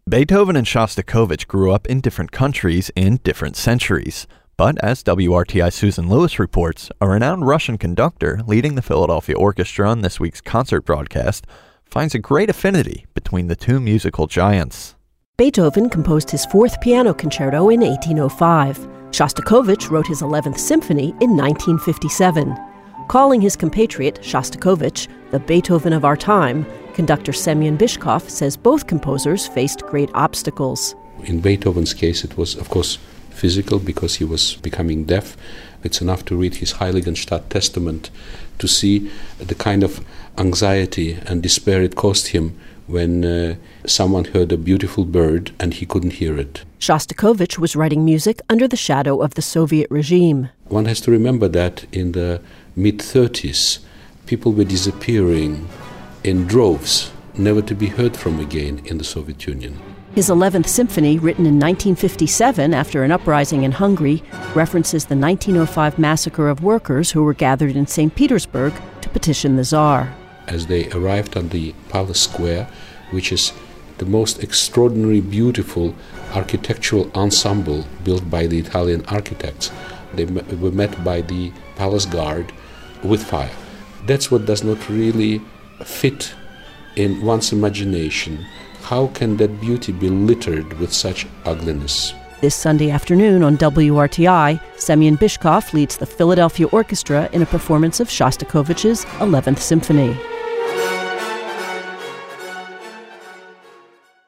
Beethoven and Shostakovich grew up in different countries in different centuries. But as WRTI's Susan Lewis reports, a renowned Russian conductor leading the Philadelphia Orchestra on this week's concert broadcast finds a great affinity between the two musical giants. Beethoven composed his fourth piano concerto in 1805. Shostakovich wrote his 11th symphony in 1957. Calling his compatriot, Shostakovich, the Beethoven of our time, conductor Semyon Bishkov says both composers faced great obstacles. In Beethoven's case, it was, of course, physical because he was becoming deaf. It's enough to read his Heiligenstadt Testament to see the kind of anxiety and despair it caused him when someone heard a beautiful bird and he couldn't hear it. Shostakovich was writing music under the shadow of the Soviet regime. One has to remember that in the mid-30s, people were disappearing in droves, never to be heard from again in the Soviet Union. His 11th symphony, written in 1957 after an uprising in Hungary, references the 1905 massacre of workers who were gathered in St. Petersburg to petition the Tsar. As they arrived on the Palace Square, which is the most extraordinary, beautiful architectural ensemble built by the Italian architects, they were met by the Palace Guard with fire. That's what does not really fit in one's imagination. How can that beauty be littered with such ugliness? This Sunday afternoon on WRTI, Semyon Bishkov leads the Philadelphia Orchestra in a performance of Shostakovich's 11th Symphony.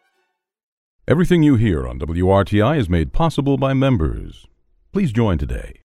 Everything you hear on WRTI is made possible by members. Please join today